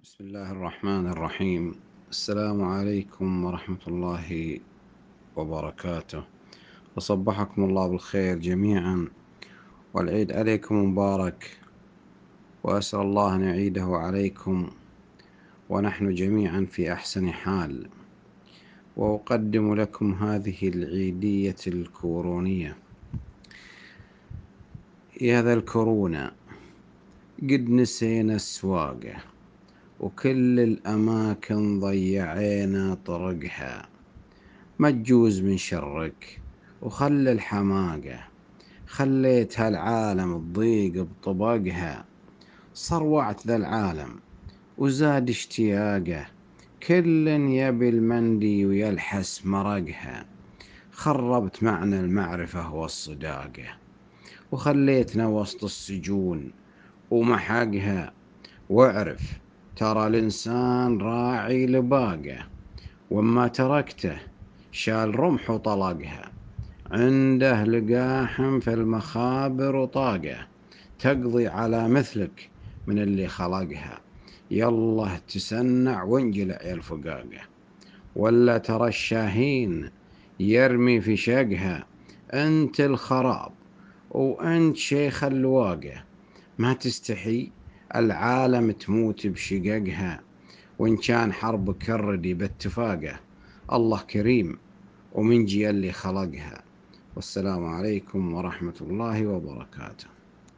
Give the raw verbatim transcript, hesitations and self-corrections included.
بسم الله الرحمن الرحيم. السلام عليكم ورحمة الله وبركاته، وصبحكم الله بالخير جميعا، والعيد عليكم مبارك، وأسأل الله أن يعيده عليكم ونحن جميعا في أحسن حال. وأقدم لكم هذه العيدية الكورونية. يا ذا الكورونا، قد نسينا السواقة، وكل الأماكن ضيعينا طرقها. ما تجوز من شرك وخل الحماقة، خليت هالعالم تضيق بطبقها. صروعت ذا العالم وزاد اشتياقه، كل يبي المندي ويلحس مرقها. خربت معنى المعرفة والصداقة، وخليتنا وسط السجون ومحقها. واعرف ترى الإنسان راعي لباقه، وما تركته شال رمح وطلقها. عنده لقاحم في المخابر وطاقه، تقضي على مثلك من اللي خلقها. يلا تسنع وانجلع يا الفقاقة، ولا ترى الشاهين يرمي في شقها. انت الخراب وانت شيخ اللواقة، ما تستحي العالم تموت بشققها. وإن كان حربك الردي باتفاقه، الله كريم ومن جي اللي خلقها. والسلام عليكم ورحمة الله وبركاته.